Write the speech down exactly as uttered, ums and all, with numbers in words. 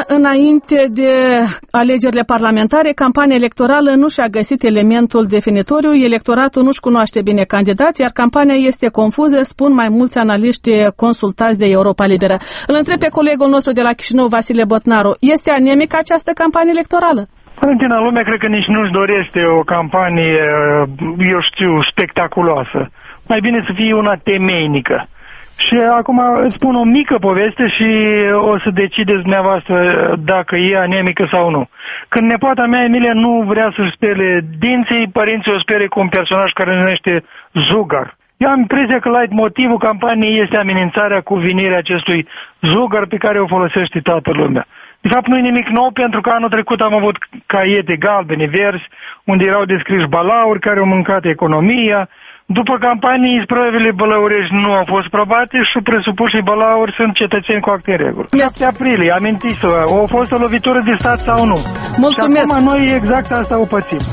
înainte de alegerile parlamentare, campania electorală nu și-a găsit elementul definitoriu, electoratul nu-și cunoaște bine candidați, iar campania este confuză, spun mai mulți analiști consultați de Europa Liberă. Îl întreb pe colegul nostru de la Chișinău, Vasile Botnaru, este anemică această campanie electorală? Valentina, lumea cred că nici nu-și dorește o campanie, eu știu, spectaculoasă. Mai bine să fie una temeinică. Și acum îți spun o mică poveste și o să decideți dumneavoastră dacă e anemică sau nu. Când nepoata mea, Emilia, nu vrea să-și spele dinții, părinții o spere cu un personaj care se numește Zugar. Eu am impresia că light motivul campaniei este amenințarea cu venirea acestui Zugar pe care o folosește toată lumea. De fapt, nu e nimic nou, pentru că anul trecut am avut caiete galbene, verzi, unde erau descriși balauri care au mâncat economia. După campanii, isprăvile bălăurești nu au fost probate și presupușii bălauri sunt cetățeni cu acte în regulă. șapte aprilie, amintiți-vă, a fost o lovitură de stat sau nu? Mulțumesc! Și acum noi exact asta o pățim.